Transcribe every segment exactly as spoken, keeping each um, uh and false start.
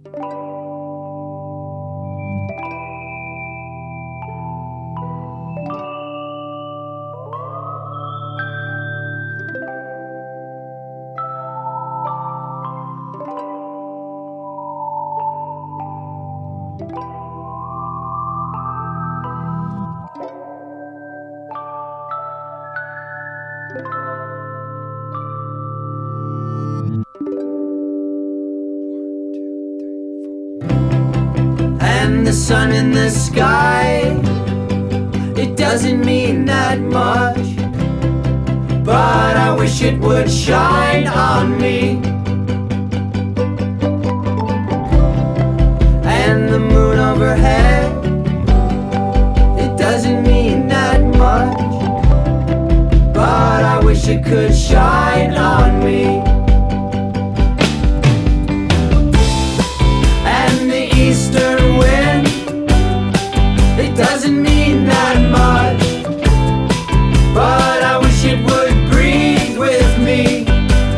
And the sun in the sky, it doesn't mean that much, but I wish it would shine on me. And the moon overhead, it doesn't mean that much, but I wish it could shine on me. And the eastern wind, it doesn't mean that much, but I wish it would breathe with me.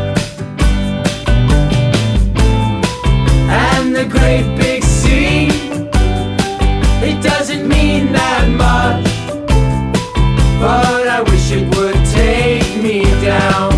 And the great big sea, it doesn't mean that much, but I wish it would take me down.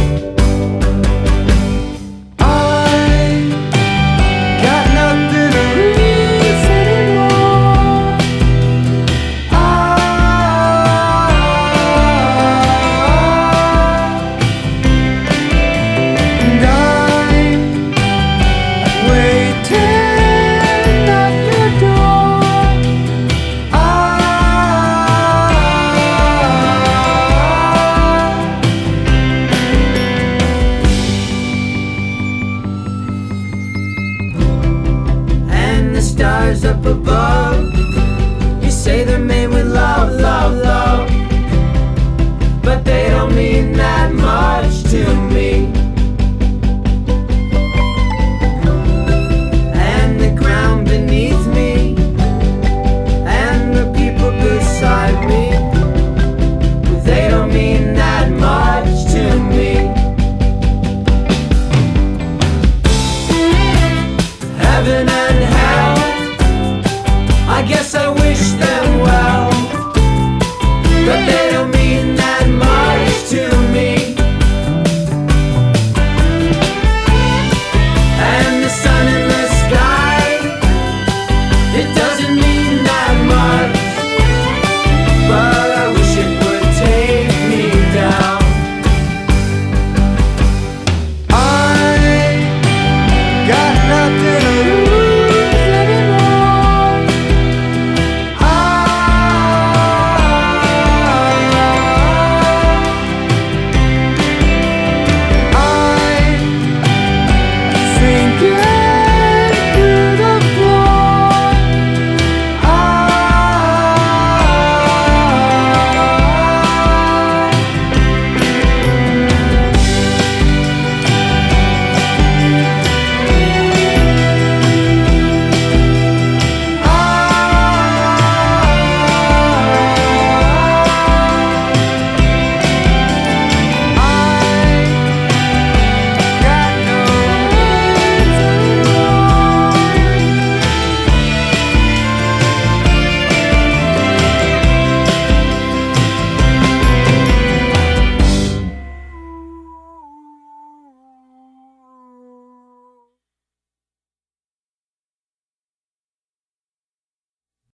Stars up above, you say they're made with love, love, love, but they don't mean that much to me. And the ground beneath me, and the people beside me, they don't mean that much to me. Heaven and